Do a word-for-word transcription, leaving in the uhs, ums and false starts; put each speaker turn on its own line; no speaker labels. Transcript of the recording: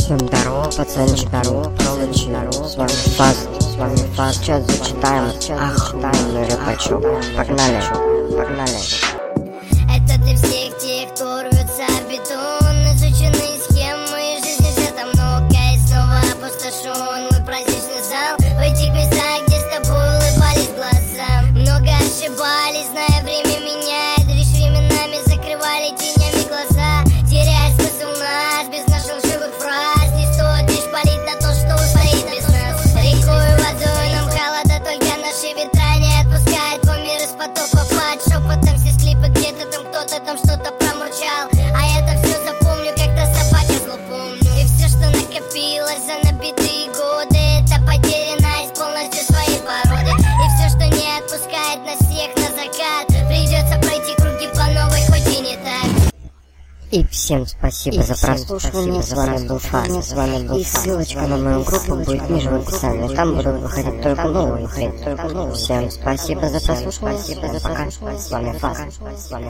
Всем здорово, пацанчик, здорово, пацанчик, здорово. С вами Фаз, с вами Фаз. Сейчас зачитаем охуенный рэпачок. Погнали, погнали.
Это для всех тех, кто рвется в бетон. Изученные схемы, жизни света много, и снова опустошен мой праздничный зал. В этих местах, где с тобой улыбались глаза, много ошибались, зная, время меняет. Лишь временами закрывали тенями глаза, теряя смысл наш без наших лживых фраз. Не стоит лишь палить на то, что устоит без нас. Рекой и водой нам холода, только наши ветра не отпускают по мир из потопа под шепотом. Все склипы где-то там кто-то там что-то промурчал, а я-то все запомню, как-то собака зло помню. И все, что накопилось за набитые годы, это потерянность полностью своей породы. И все, что не отпускает нас всех на закат, придется пройти круги по новой, хоть и не так.
И всем спасибо
И
за
всем
прослушивание.
спасибо
С вами был Фаз, с вами был
И
Фаз.
ссылочка
на мою группу будет ниже в описании. Там будут выходить только новые клипы. Всем спасибо за прослушивание. Спасибо за пока. С вами Фаз. С вами